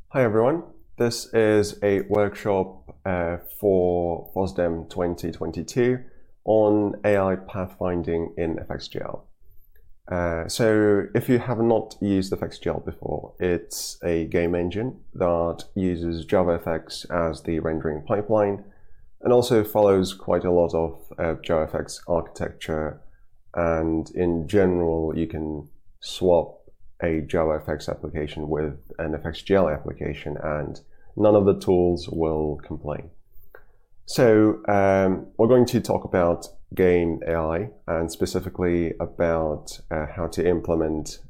Hi everyone, this is a workshop for FOSDEM 2022 on AI pathfinding in FXGL. So if you have not used FXGL before, it's a game engine that uses JavaFX as the rendering pipeline and also follows quite a lot of JavaFX architecture, and in general you can swap a JavaFX application with an FXGL application and none of the tools will complain. So we're going to talk about game AI and specifically about how to implement